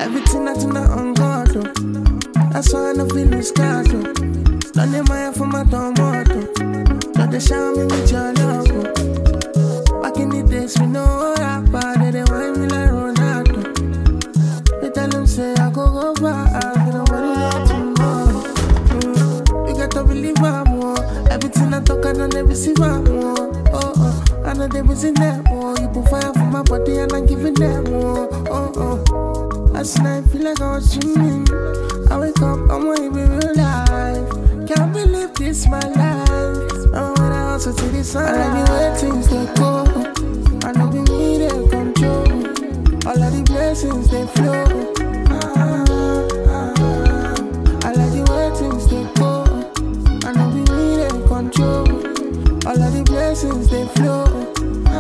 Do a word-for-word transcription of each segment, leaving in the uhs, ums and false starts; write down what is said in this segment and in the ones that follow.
Everything I do not on God, oh. That's why I no feel lose card, oh. Don't name my for my tomato. Don't they shower me with your love, oh. Back in the days, we know rapper, they they want me like Ronaldo. They tell them say I go go far, they don't want to tomorrow. Mm. You got to believe I'm more. Everything I talk, I don't ever see my more. Oh oh, I know they was in there, oh. You put fire for my body and I'm giving them more. Oh oh. Last night, feel like I was dreaming. I wake up, I'm going to be real life. Can't believe this, my life. I'm when I also see the sun. I like the way things they go. I know we need a control. All of the blessings they flow. Ah, ah, I like the way things they go. I know we need a control. All of the blessings they flow. Ah,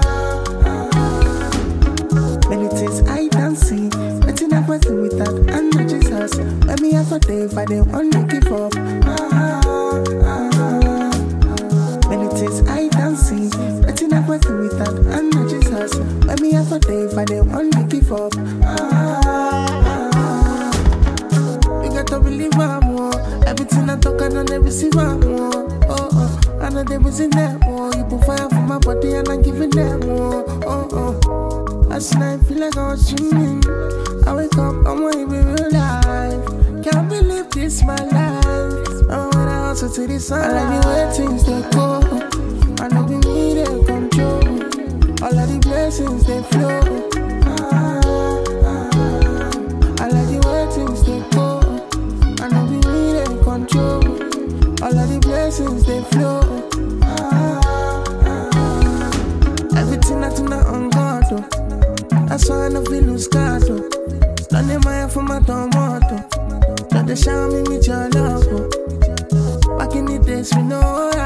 ah, many things I don't see. Nothing I want to without and not Jesus. When me have a day if I didn't want to give up. Ah, ah, many things I don't see. Nothing I want to without and not Jesus. When me have a day if I didn't want to give up. Ah, you got to believe I'm more. Everything I talk I don't ever see I'm more. Oh oh, I know they was in there more. You put fire for my body and I'm giving them more. Oh oh. Last night, feel like I was dreaming. I wake up, I'm going to be real life. Can't believe this, my life. I'm when I also see the sun. I like the way things they go. I know we need a control. All of the blessings they flow. Ah, ah, I like the way things they go. I know we need a control. All of the blessings they flow. Ah, ah, everything I do not on God, oh. That's why I no feel lose card, oh. Don't name my for my tomato. Don't they shower me with your love, oh. Back in the days, we know